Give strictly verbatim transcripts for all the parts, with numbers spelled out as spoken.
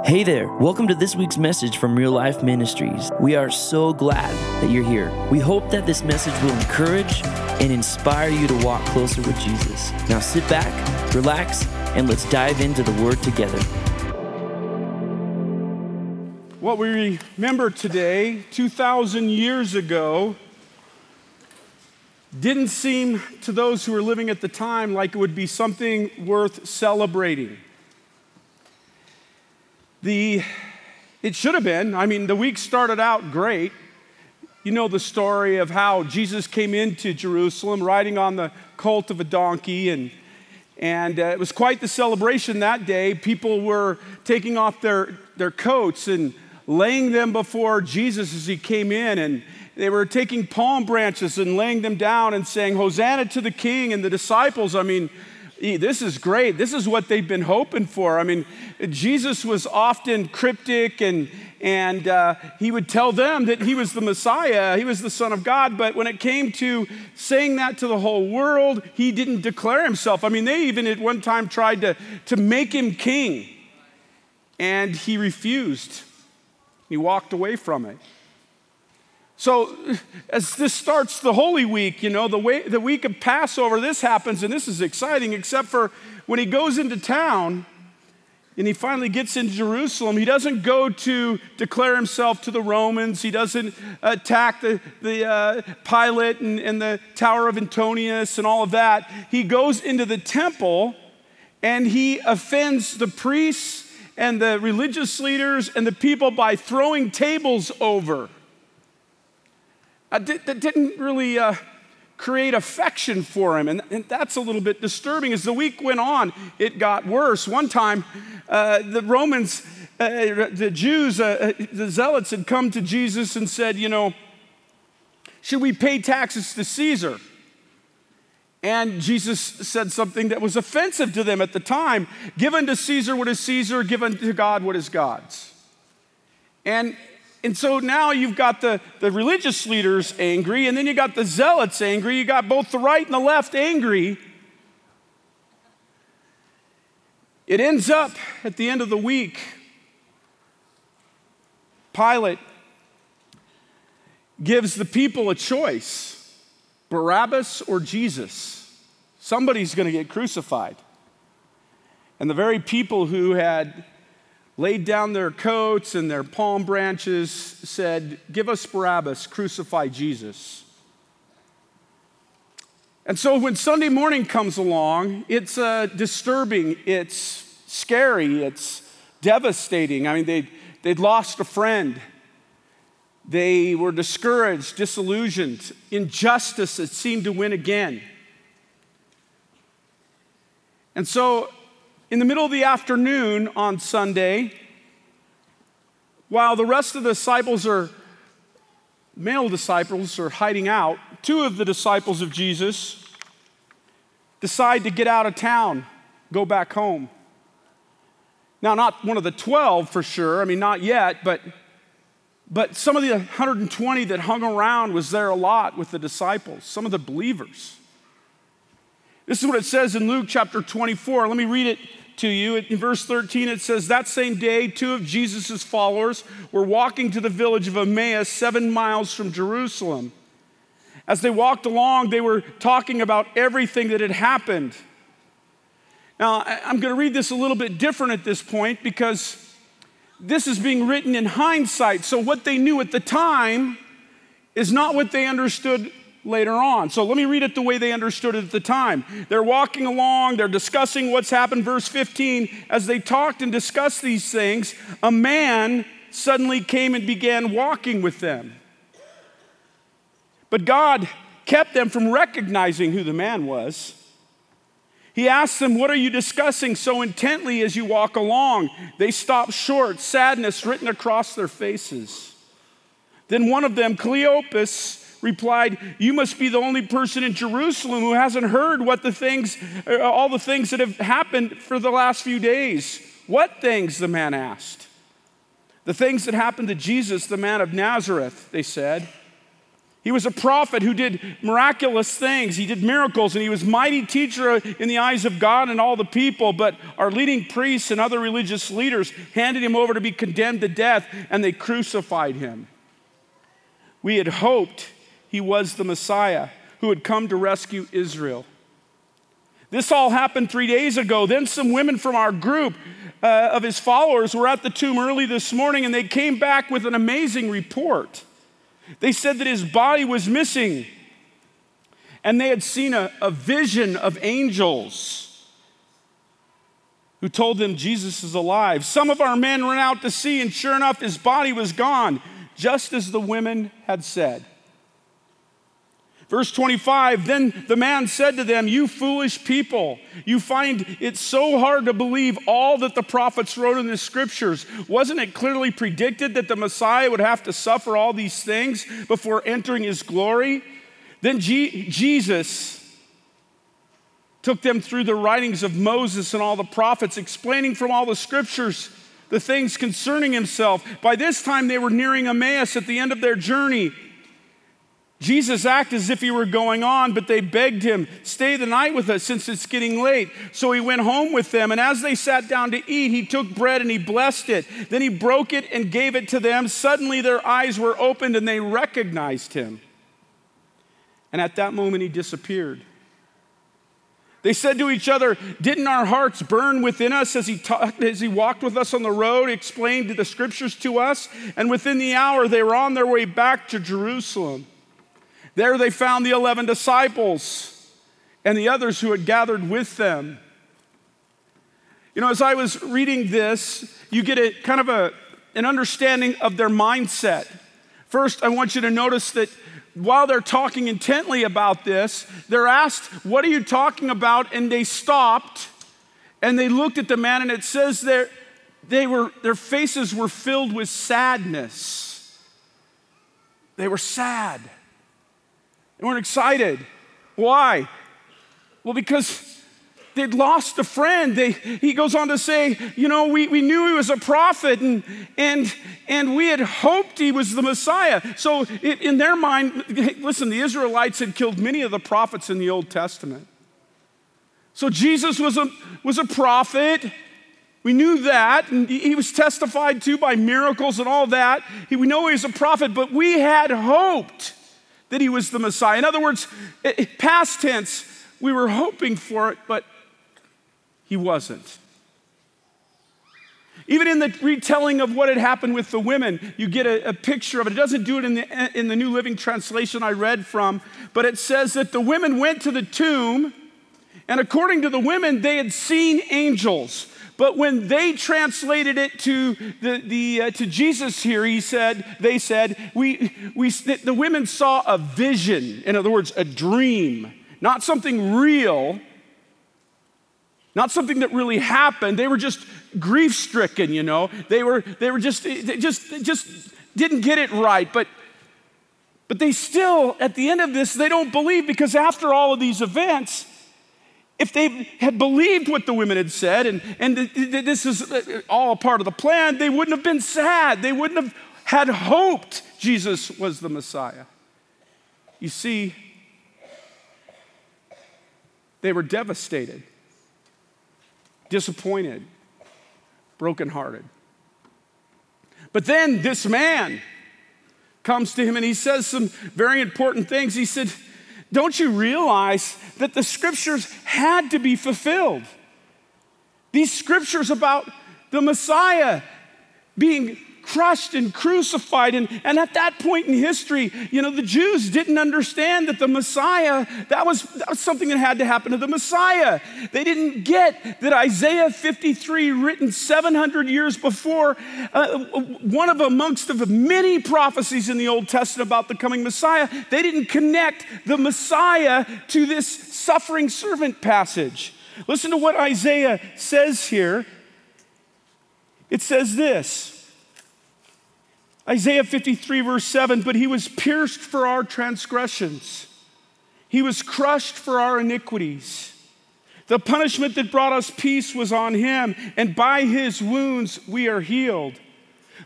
Hey there, welcome to this week's message from Real Life Ministries. We are so glad that you're here. We hope that this message will encourage and inspire you to walk closer with Jesus. Now sit back, relax, and let's dive into the Word together. What we remember today, two thousand years ago, didn't seem to those who were living at the time like it would be something worth celebrating. The, it should have been. I mean, the week started out great. You know the story of how Jesus came into Jerusalem riding on the colt of a donkey, and, and uh, it was quite the celebration that day. People were taking off their, their coats and laying them before Jesus as he came in, and they were taking palm branches and laying them down and saying, "Hosanna to the King." And the disciples, I mean, this is great. This is what they've been hoping for. I mean, Jesus was often cryptic, and, and uh, he would tell them that he was the Messiah, he was the Son of God, but when it came to saying that to the whole world, he didn't declare himself. I mean, they even at one time tried to, to make him king, and he refused. He walked away from it. So as this starts the Holy Week, you know, the, way, the week of Passover, this happens, and this is exciting, except for when he goes into town and he finally gets into Jerusalem, he doesn't go to declare himself to the Romans. He doesn't attack the, the uh, Pilate and, and the Tower of Antonius and all of that. He goes into the temple and he offends the priests and the religious leaders and the people by throwing tables over. Uh, that didn't really uh, create affection for him, and, and that's a little bit disturbing. As the week went on, it got worse. One time, uh, the Romans, uh, the Jews, uh, the Zealots had come to Jesus and said, you know, should we pay taxes to Caesar? And Jesus said something that was offensive to them at the time. Give unto Caesar what is Caesar, give unto God what is God's. And And so now you've got the, the religious leaders angry, and then you got the zealots angry. You got both the right and the left angry. It ends up at the end of the week, Pilate gives the people a choice, Barabbas or Jesus. Somebody's going to get crucified. And the very people who had laid down their coats and their palm branches, said, "Give us Barabbas, crucify Jesus." And so when Sunday morning comes along, it's uh, disturbing, it's scary, it's devastating. I mean, they'd, they'd lost a friend. They were discouraged, disillusioned. Injustice that seemed to win again. And so in the middle of the afternoon on Sunday, while the rest of the disciples are, male disciples are hiding out, two of the disciples of Jesus decide to get out of town, go back home. Now, not one of the twelve for sure, I mean, not yet, but, but some of the one hundred twenty that hung around was there a lot with the disciples, some of the believers. This is what it says in Luke chapter twenty-four. Let me read it to you. In verse thirteen, it says, "That same day, two of Jesus' followers were walking to the village of Emmaus, seven miles from Jerusalem. As they walked along, they were talking about everything that had happened." Now, I'm going to read this a little bit different at this point because this is being written in hindsight. So what they knew at the time is not what they understood later on. So let me read it the way they understood it at the time. They're walking along, they're discussing what's happened. Verse fifteen, as they talked and discussed these things, a man suddenly came and began walking with them. But God kept them from recognizing who the man was. He asked them, "What are you discussing so intently as you walk along?" They stopped short, sadness written across their faces. Then one of them, Cleopas, replied, "You must be the only person in Jerusalem who hasn't heard what the things, all the things that have happened for the last few days." "What things?" the man asked. "The things that happened to Jesus, the man of Nazareth," they said. He was a prophet who did miraculous things. He did miracles, and he was a mighty teacher in the eyes of God and all the people. But our leading priests and other religious leaders handed him over to be condemned to death, and they crucified him. We had hoped he was the Messiah who had come to rescue Israel. This all happened three days ago. Then some women from our group uh, of his followers were at the tomb early this morning, and they came back with an amazing report. They said that his body was missing, and they had seen a, a vision of angels who told them Jesus is alive. Some of our men ran out to see, and sure enough, his body was gone, just as the women had said. Verse twenty-five, then the man said to them, you foolish people, you find it so hard to believe all that the prophets wrote in the scriptures. Wasn't it clearly predicted that the Messiah would have to suffer all these things before entering his glory? Then G- Jesus took them through the writings of Moses and all the prophets, explaining from all the scriptures the things concerning himself. By this time they were nearing Emmaus at the end of their journey. Jesus acted as if he were going on, but they begged him, stay the night with us since it's getting late. So he went home with them, and as they sat down to eat, he took bread and he blessed it. Then he broke it and gave it to them. Suddenly their eyes were opened and they recognized him. And at that moment he disappeared. They said to each other, didn't our hearts burn within us as he talked, as he walked with us on the road, explained the scriptures to us? And within the hour they were on their way back to Jerusalem. There they found the eleven disciples and the others who had gathered with them. You know, as I was reading this, you get a kind of a, an understanding of their mindset. First, I want you to notice that while they're talking intently about this, they're asked, what are you talking about? And they stopped and they looked at the man, and it says there, they were, their faces were filled with sadness. They were sad. They weren't excited. Why? Well, because they'd lost a friend. They, he goes on to say, you know, we, we knew he was a prophet, and, and, and we had hoped he was the Messiah. So it, in their mind, listen, the Israelites had killed many of the prophets in the Old Testament. So Jesus was a, was a prophet. We knew that, and he was testified to by miracles and all that. He, we know he was a prophet, but we had hoped that he was the Messiah. In other words, past tense, we were hoping for it, but he wasn't. Even in the retelling of what had happened with the women, you get a, a picture of it. It doesn't do it in the, in the New Living Translation I read from, but it says that the women went to the tomb, and according to the women, they had seen angels. But when they translated it to the, the uh, to Jesus here, he said, they said, we, we, the women saw a vision. In other words, a dream, not something real, not something that really happened. They were just grief-stricken, you know. They were, they were just, they just, they just didn't get it right. But, but they still, at the end of this, they don't believe, because after all of these events, if they had believed what the women had said, and, and this is all a part of the plan, they wouldn't have been sad. They wouldn't have had hoped Jesus was the Messiah. You see, they were devastated, disappointed, brokenhearted. But then this man comes to him and he says some very important things. He said, don't you realize that the scriptures had to be fulfilled? These scriptures about the Messiah being crushed and crucified. And, and at that point in history, you know, the Jews didn't understand that the Messiah, that was, that was something that had to happen to the Messiah. They didn't get that Isaiah fifty-three, written seven hundred years before, uh, one of amongst of many prophecies in the Old Testament about the coming Messiah, they didn't connect the Messiah to this suffering servant passage. Listen to what Isaiah says here. It says this, Isaiah fifty-three, verse seven, but he was pierced for our transgressions. He was crushed for our iniquities. The punishment that brought us peace was on him, and by his wounds we are healed.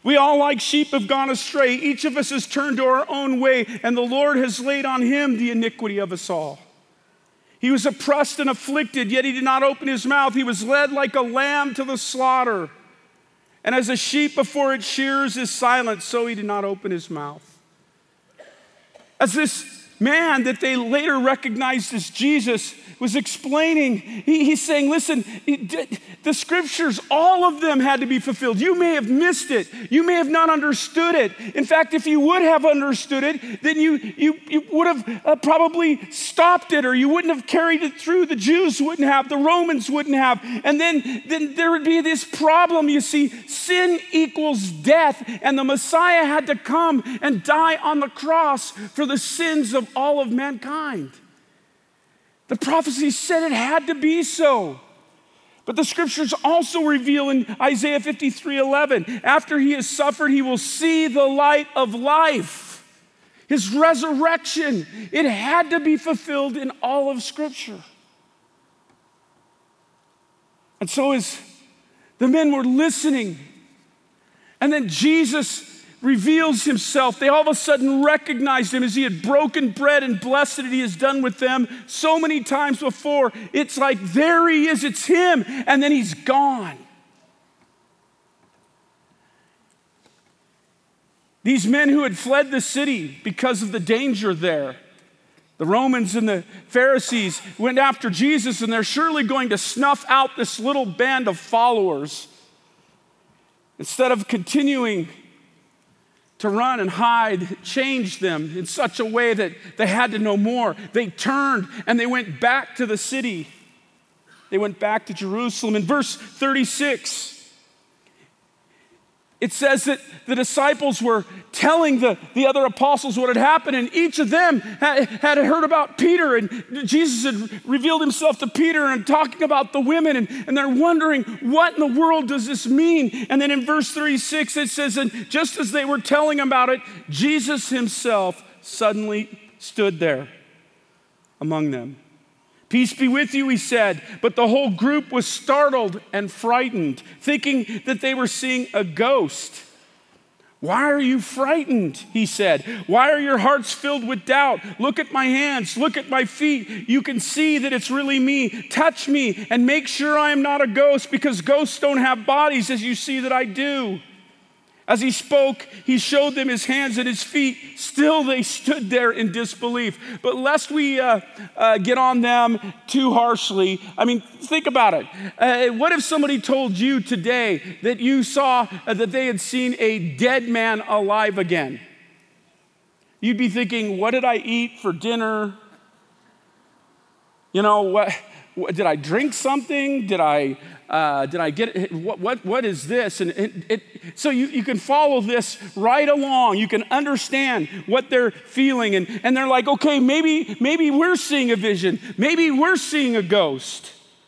We all like sheep have gone astray. Each of us has turned to our own way, and the Lord has laid on him the iniquity of us all. He was oppressed and afflicted, yet he did not open his mouth. He was led like a lamb to the slaughter. And as a sheep before its shearers is silent, so he did not open his mouth. As this man that they later recognized as Jesus was explaining, he, he's saying, listen, the scriptures, all of them had to be fulfilled. You may have missed it. You may have not understood it. In fact, if you would have understood it, then you, you, you would have uh, probably stopped it, or you wouldn't have carried it through. The Jews wouldn't have, the Romans wouldn't have. And then, then there would be this problem. You see, sin equals death, and the Messiah had to come and die on the cross for the sins of all of mankind. The prophecy said it had to be so. But the scriptures also reveal in Isaiah fifty-three eleven, after he has suffered, he will see the light of life. His resurrection, it had to be fulfilled in all of Scripture. And so as the men were listening, and then Jesus reveals himself, they all of a sudden recognized him as he had broken bread and blessed it. He has done with them so many times before. It's like, there he is, it's him, and then he's gone. These men who had fled the city because of the danger there, the Romans and the Pharisees went after Jesus, and they're surely going to snuff out this little band of followers. Instead of continuing to run and hide, changed them in such a way that they had to know more. They turned and they went back to the city. They went back to Jerusalem. In verse thirty-six, it says that the disciples were telling the, the other apostles what had happened, and each of them had, had heard about Peter, and Jesus had revealed himself to Peter and talking about the women, and, and they're wondering, what in the world does this mean? And then in verse thirty-six, it says, and just as they were telling about it, Jesus himself suddenly stood there among them. Peace be with you, he said, but the whole group was startled and frightened, thinking that they were seeing a ghost. Why are you frightened? He said. Why are your hearts filled with doubt? Look at my hands, look at my feet. You can see that it's really me. Touch me and make sure I am not a ghost, because ghosts don't have bodies as you see that I do. As he spoke, he showed them his hands and his feet. Still, they stood there in disbelief. But lest we uh, uh, get on them too harshly, I mean, think about it. Uh, what if somebody told you today that you saw uh, that they had seen a dead man alive again? You'd be thinking, what did I eat for dinner? You know, what, what did I drink something? Did I... Uh, did I get it? What, what, what is this? And it, it, so you, you can follow this right along. You can understand what they're feeling. And, and they're like, okay, maybe, maybe we're seeing a vision. Maybe we're seeing a ghost.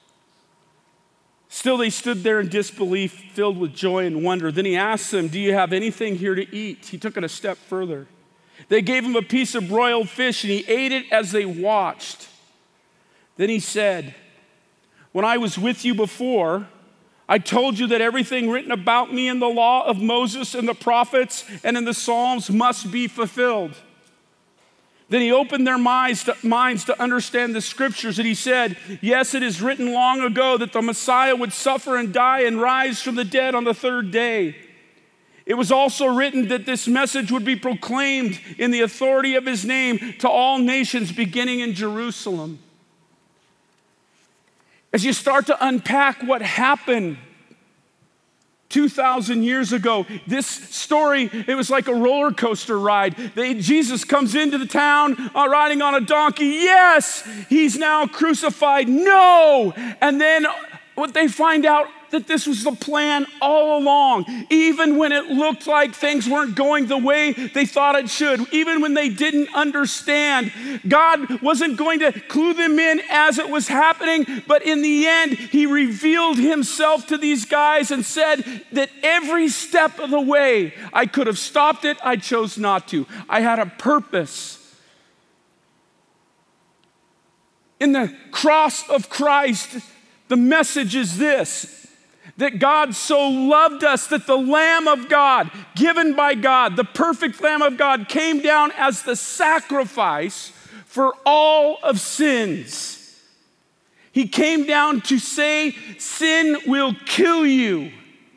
Still, they stood there in disbelief, filled with joy and wonder. Then he asked them, do you have anything here to eat? He took it a step further. They gave him a piece of broiled fish, and he ate it as they watched. Then he said, when I was with you before, I told you that everything written about me in the law of Moses and the prophets and in the Psalms must be fulfilled. Then he opened their minds to, minds to understand the scriptures, and he said, yes, it is written long ago that the Messiah would suffer and die and rise from the dead on the third day. It was also written that this message would be proclaimed in the authority of his name to all nations, beginning in Jerusalem. As you start to unpack what happened two thousand years ago, this story, it was like a roller coaster ride. They, Jesus comes into the town uh, riding on a donkey. Yes, he's now crucified. No. And then what they find out, that this was the plan all along. Even when it looked like things weren't going the way they thought it should, even when they didn't understand, God wasn't going to clue them in as it was happening, but in the end, he revealed himself to these guys and said that every step of the way, I could have stopped it, I chose not to. I had a purpose. In the cross of Christ, the message is this: That God so loved us that the Lamb of God, given by God, the perfect Lamb of God, came down as the sacrifice for all of sins. He came down to say, sin will kill you.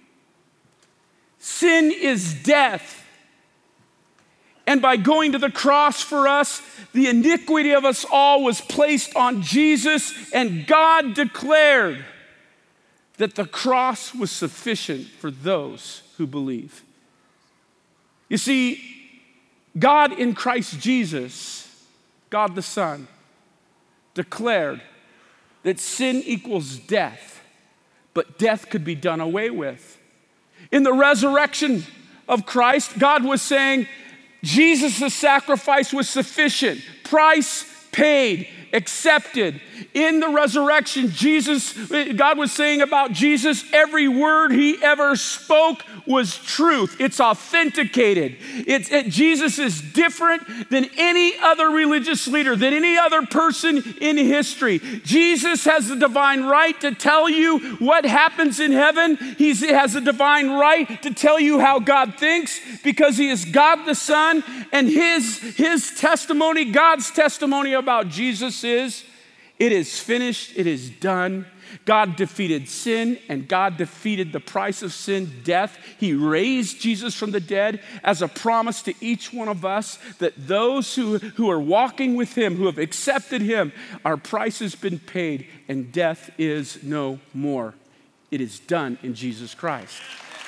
Sin is death. And by going to the cross for us, the iniquity of us all was placed on Jesus, and God declared that the cross was sufficient for those who believe. You see, God in Christ Jesus, God the Son, declared that sin equals death, but death could be done away with. In the resurrection of Christ, God was saying, Jesus' sacrifice was sufficient, price paid, accepted. In the resurrection, Jesus, God was saying about Jesus, every word he ever spoke was truth. It's authenticated. It's, it, Jesus is different than any other religious leader, than any other person in history. Jesus has the divine right to tell you what happens in heaven. He's, he has a divine right to tell you how God thinks because he is God the Son, and his, his testimony, God's testimony about Jesus is, it is finished, it is done. God defeated sin, and God defeated the price of sin, death. He raised Jesus from the dead as a promise to each one of us that those who, who are walking with him, who have accepted him, our price has been paid, and death is no more. It is done in Jesus Christ.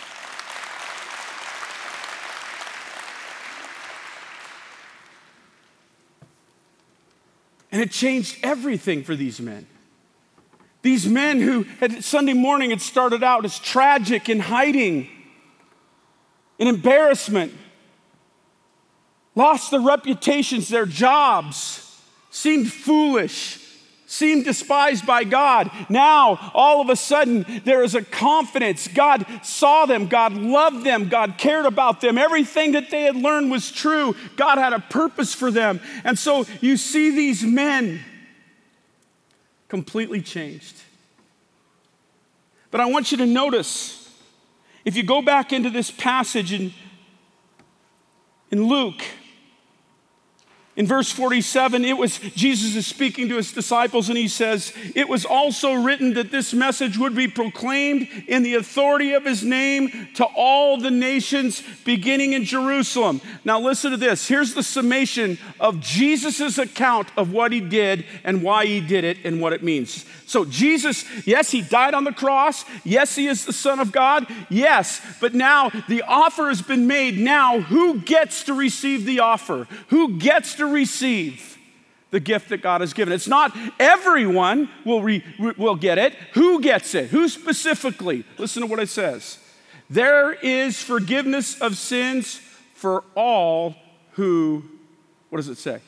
And it changed everything for these men. These men who had Sunday morning had started out as tragic in hiding, in embarrassment, lost their reputations, their jobs, seemed foolish, seemed despised by God. Now, all of a sudden, there is a confidence. God saw them. God loved them. God cared about them. Everything that they had learned was true. God had a purpose for them. And so you see these men completely changed. But I want you to notice, if you go back into this passage in, in Luke, in verse forty-seven, it was Jesus is speaking to his disciples, and he says, it was also written that this message would be proclaimed in the authority of his name to all the nations, beginning in Jerusalem. Now listen to this. Here's the summation of Jesus' account of what he did and why he did it and what it means. So Jesus, yes, he died on the cross. Yes, he is the Son of God. Yes, but now the offer has been made. Now who gets to receive the offer? Who gets to receive the gift that God has given? It's not everyone will, re, will get it. Who gets it? Who specifically? Listen to what it says. There is forgiveness of sins for all who, what does it say?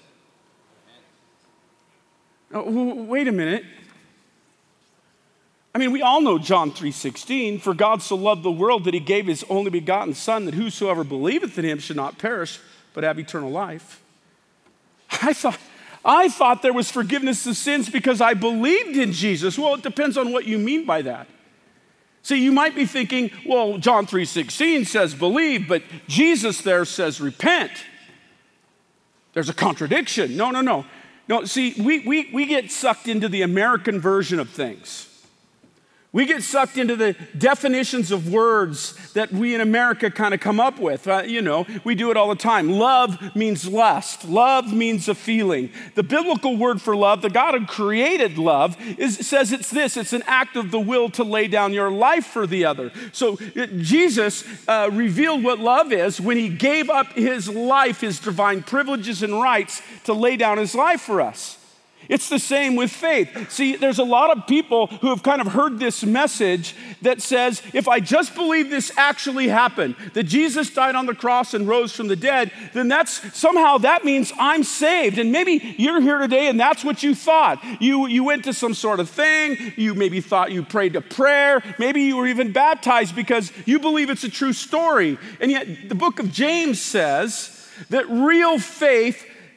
Oh, wait a minute. I mean, we all know John three sixteen, for God so loved the world that he gave his only begotten Son, that whosoever believeth in him should not perish, but have eternal life. I thought, I thought there was forgiveness of sins because I believed in Jesus. Well, it depends on what you mean by that. See, you might be thinking, well, John three sixteen says believe, but Jesus there says repent. There's a contradiction. No, no, no. No, see, we, we, we get sucked into the American version of things. We get sucked into the definitions of words that we in America kind of come up with. Uh, you know, we do it all the time. Love means lust. Love means a feeling. The biblical word for love, the God who created love, is, says it's this. It's an act of the will to lay down your life for the other. So it, Jesus uh, revealed what love is when he gave up his life, his divine privileges and rights to lay down his life for us. It's the same with faith. See, there's a lot of people who have kind of heard this message that says, if I just believe this actually happened, that Jesus died on the cross and rose from the dead, then that's somehow that means I'm saved. And maybe you're here today and that's what you thought. You, you went to some sort of thing. You maybe thought you prayed a prayer. Maybe you were even baptized because you believe it's a true story. And yet the book of James says that real faith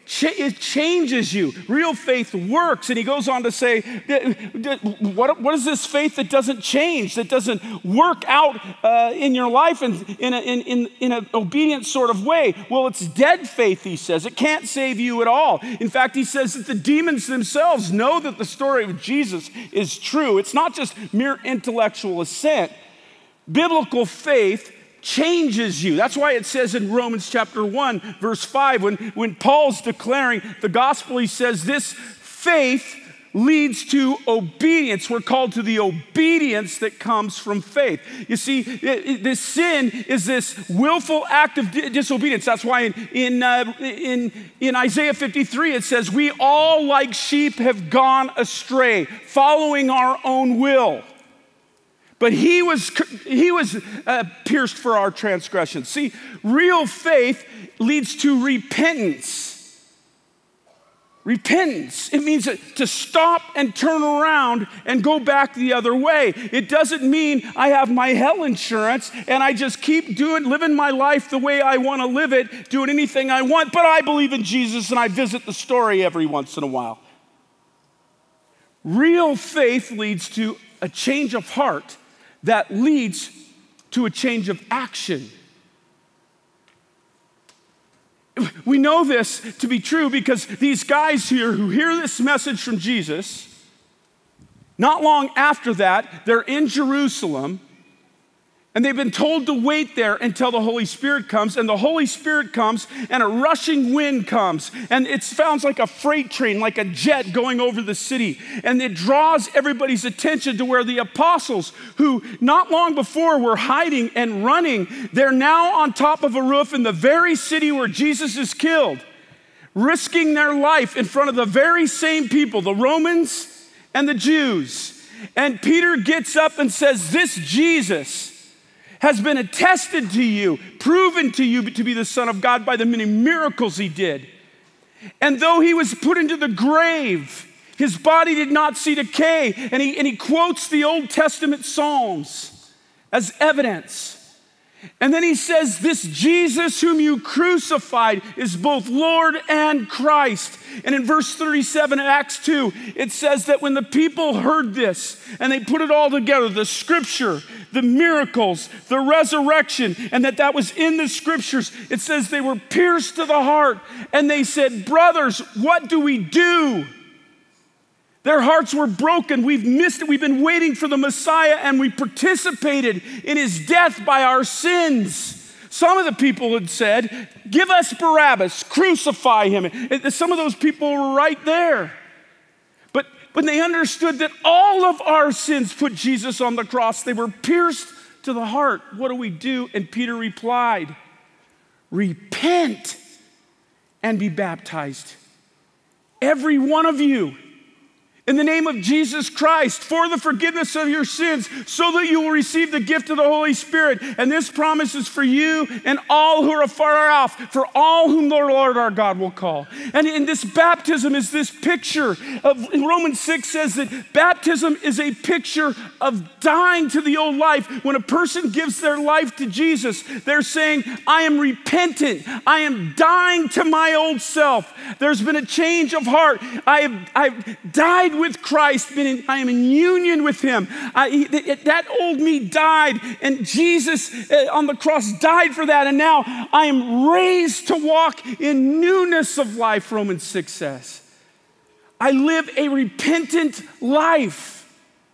it changes you. Real faith works. And he goes on to say, what, what is this faith that doesn't change, that doesn't work out uh, in your life in, in, a, in, in, in an obedient sort of way? Well, it's dead faith, he says. It can't save you at all. In fact, he says that the demons themselves know that the story of Jesus is true. It's not just mere intellectual assent. Biblical faith changes you. That's why it says in Romans chapter one, verse five, when, when Paul's declaring the gospel, he says this faith leads to obedience. We're called to the obedience that comes from faith. You see, it, it, this sin is this willful act of di- disobedience. That's why in, in, uh, in, in Isaiah fifty-three, it says, we all like sheep have gone astray, following our own will. But he was, he was uh, pierced for our transgressions. See, real faith leads to repentance. Repentance. It means to stop and turn around and go back the other way. It doesn't mean I have my hell insurance and I just keep doing, living my life the way I want to live it, doing anything I want, but I believe in Jesus and I visit the story every once in a while. Real faith leads to a change of heart that leads to a change of action. We know this to be true because these guys here who hear this message from Jesus, not long after that, they're in Jerusalem, and they've been told to wait there until the Holy Spirit comes, and the Holy Spirit comes, and a rushing wind comes, and it sounds like a freight train, like a jet going over the city, and it draws everybody's attention to where the apostles, who not long before were hiding and running, they're now on top of a roof in the very city where Jesus is killed, risking their life in front of the very same people, the Romans and the Jews. And Peter gets up and says, this Jesus has been attested to you, proven to you to be the Son of God by the many miracles he did. And though he was put into the grave, his body did not see decay. And he, and he quotes the Old Testament Psalms as evidence. And then he says, this Jesus whom you crucified is both Lord and Christ. And in verse thirty-seven of Acts two, it says that when the people heard this and they put it all together, the scripture, the miracles, the resurrection, and that that was in the scriptures, it says they were pierced to the heart and they said, brothers, what do we do? Their hearts were broken. We've missed it. We've been waiting for the Messiah and we participated in his death by our sins. Some of the people had said, give us Barabbas, crucify him. And some of those people were right there. But when they understood that all of our sins put Jesus on the cross, they were pierced to the heart. What do we do? And Peter replied, repent and be baptized, every one of you, in the name of Jesus Christ, for the forgiveness of your sins, so that you will receive the gift of the Holy Spirit. And this promise is for you and all who are far off, for all whom the Lord our God will call. And in this baptism is this picture of, in Romans six says that baptism is a picture of dying to the old life. When a person gives their life to Jesus, they're saying, I am repentant. I am dying to my old self. There's been a change of heart. I have, I've died with Christ, I am in union with him. I, that old me died, and Jesus uh, on the cross died for that, and now I am raised to walk in newness of life, Romans six says. I live a repentant life.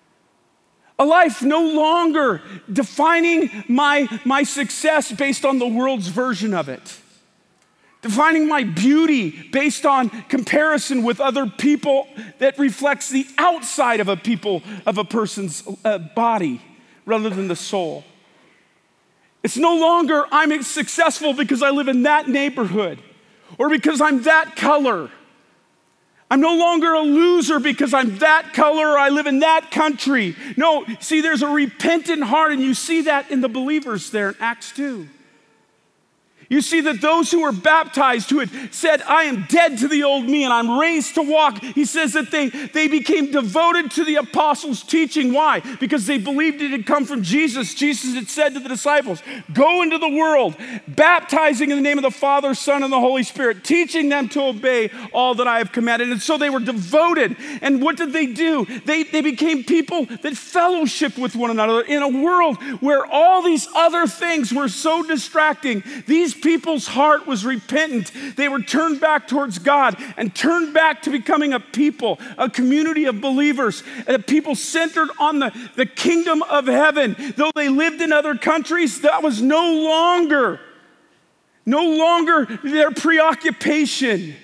A life no longer defining my, my success based on the world's version of it. Defining my beauty based on comparison with other people that reflects the outside of a people, of a person's uh, body rather than the soul. It's no longer I'm successful because I live in that neighborhood or because I'm that color. I'm no longer a loser because I'm that color or I live in that country. No, see, there's a repentant heart, and you see that in the believers there in Acts two. You see that those who were baptized, who had said, I am dead to the old me and I'm raised to walk, he says that they, they became devoted to the apostles' teaching. Why? Because they believed it had come from Jesus. Jesus had said to the disciples, go into the world, baptizing in the name of the Father, Son, and the Holy Spirit, teaching them to obey all that I have commanded. And so they were devoted. And what did they do? They, they became people that fellowshiped with one another in a world where all these other things were so distracting. These people's heart was repentant. They were turned back towards God and turned back to becoming a people, a community of believers, and a people centered on the, the kingdom of heaven. Though they lived in other countries, that was no longer, no longer their preoccupation.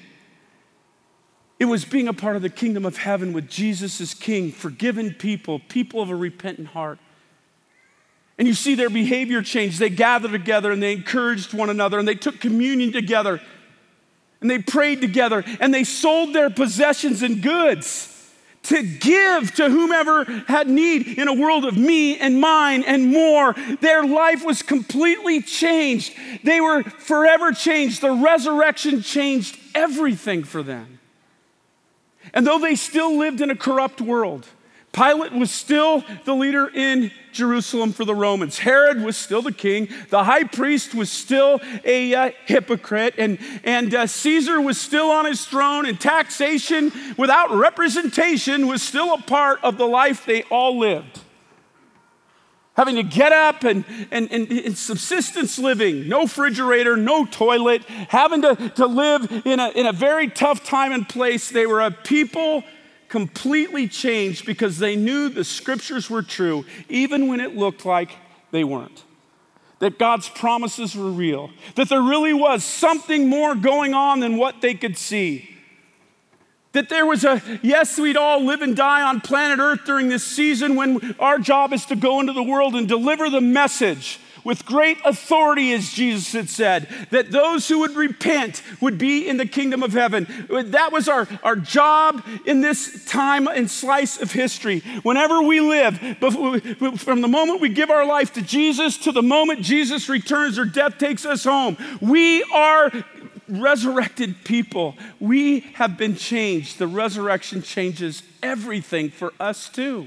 It was being a part of the kingdom of heaven with Jesus as king, forgiven people, people of a repentant heart. And you see their behavior change. They gathered together and they encouraged one another and they took communion together and they prayed together and they sold their possessions and goods to give to whomever had need in a world of me and mine and more. Their life was completely changed. They were forever changed. The resurrection changed everything for them. And though they still lived in a corrupt world, Pilate was still the leader in Jerusalem for the Romans. Herod was still the king. The high priest was still a uh, hypocrite. And, and uh, Caesar was still on his throne. And taxation without representation was still a part of the life they all lived. Having to get up and, and, and, and subsistence living, no refrigerator, no toilet, having to, to live in a, in a very tough time and place. They were a people completely changed because they knew the scriptures were true, even when it looked like they weren't. That God's promises were real, that there really was something more going on than what they could see. That there was a, yes, we'd all live and die on planet Earth during this season when our job is to go into the world and deliver the message with great authority, as Jesus had said, that those who would repent would be in the kingdom of heaven. That was our, our job in this time and slice of history. Whenever we live, from the moment we give our life to Jesus to the moment Jesus returns or death takes us home, we are resurrected people. We have been changed. The resurrection changes everything for us too.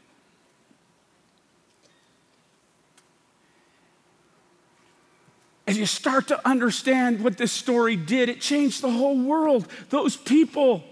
As you start to understand what this story did, it changed the whole world. Those people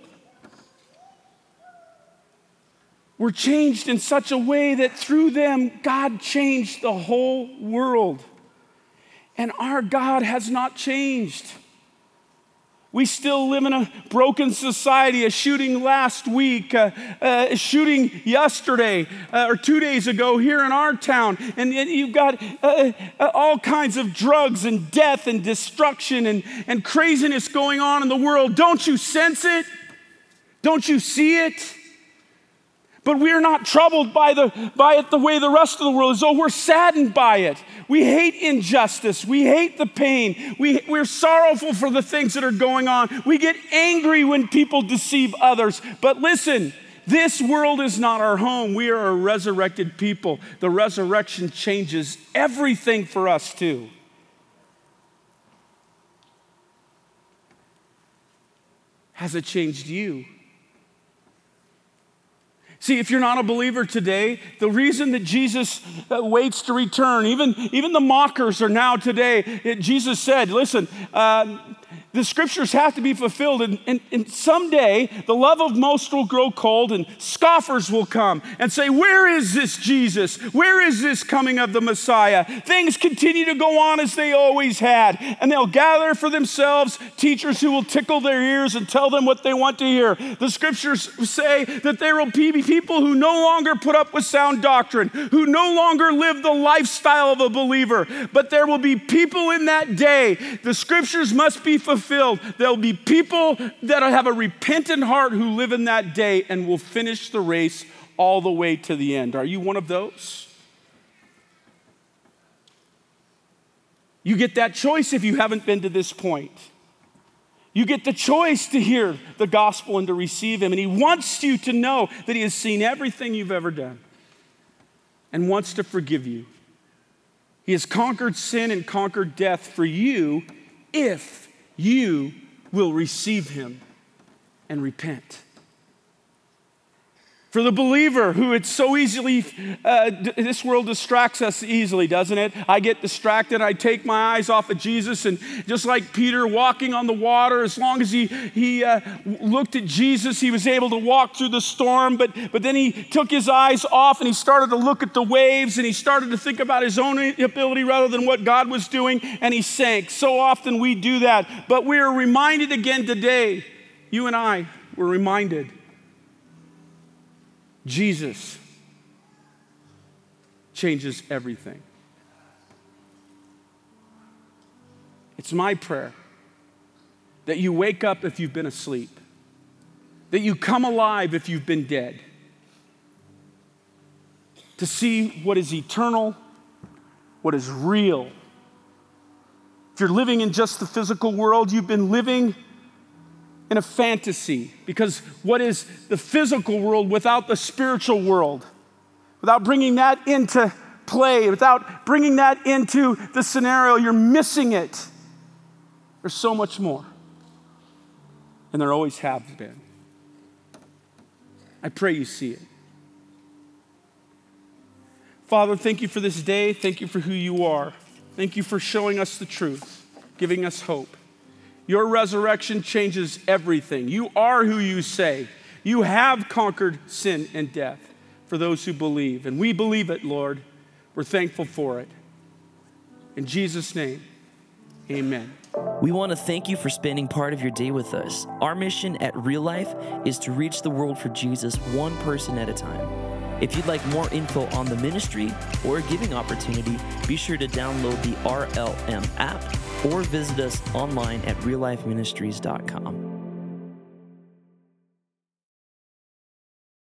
were changed in such a way that through them, God changed the whole world. And our God has not changed. We still live in a broken society. A shooting last week, uh, uh, a shooting yesterday uh, or two days ago here in our town. And, and you've got uh, uh, all kinds of drugs and death and destruction and, and craziness going on in the world. Don't you sense it? Don't you see it? But we're not troubled by, the, by it the way the rest of the world is. Oh, we're saddened by it. We hate injustice. We hate the pain. We, we're sorrowful for the things that are going on. We get angry when people deceive others. But listen, this world is not our home. We are a resurrected people. The resurrection changes everything for us too. Has it changed you? See, if you're not a believer today, the reason that Jesus uh, waits to return, even, even the mockers are now today, it, Jesus said, listen, uh, the scriptures have to be fulfilled, and, and, and someday the love of most will grow cold and scoffers will come and say, where is this Jesus? Where is this coming of the Messiah? Things continue to go on as they always had, and they'll gather for themselves teachers who will tickle their ears and tell them what they want to hear. The scriptures say that there will be people who no longer put up with sound doctrine, who no longer live the lifestyle of a believer, but there will be people in that day. The scriptures must be fulfilled. There'll be people that have a repentant heart who live in that day and will finish the race all the way to the end. Are you one of those? You get that choice if you haven't been to this point. You get the choice to hear the gospel and to receive him. And he wants you to know that he has seen everything you've ever done and wants to forgive you. He has conquered sin and conquered death for you if you will receive him and repent. For the believer who it's so easily, uh, this world distracts us easily, doesn't it? I get distracted. I take my eyes off of Jesus, and just like Peter walking on the water, as long as he, he uh, looked at Jesus, he was able to walk through the storm. But, but then he took his eyes off and he started to look at the waves, and he started to think about his own ability rather than what God was doing, and he sank. So often we do that. But we are reminded again today, you and I were reminded, Jesus changes everything. It's my prayer that you wake up if you've been asleep, that you come alive if you've been dead, to see what is eternal, what is real. If you're living in just the physical world, you've been living in a fantasy, because what is the physical world without the spiritual world? Without bringing that into play, without bringing that into the scenario, you're missing it. There's so much more. And there always has been. I pray you see it. Father, thank you for this day. Thank you for who you are. Thank you for showing us the truth, giving us hope. Your resurrection changes everything. You are who you say. You have conquered sin and death for those who believe. And we believe it, Lord. We're thankful for it. In Jesus' name, amen. We want to thank you for spending part of your day with us. Our mission at Real Life is to reach the world for Jesus one person at a time. If you'd like more info on the ministry or a giving opportunity, be sure to download the R L M app or visit us online at real life ministries dot com.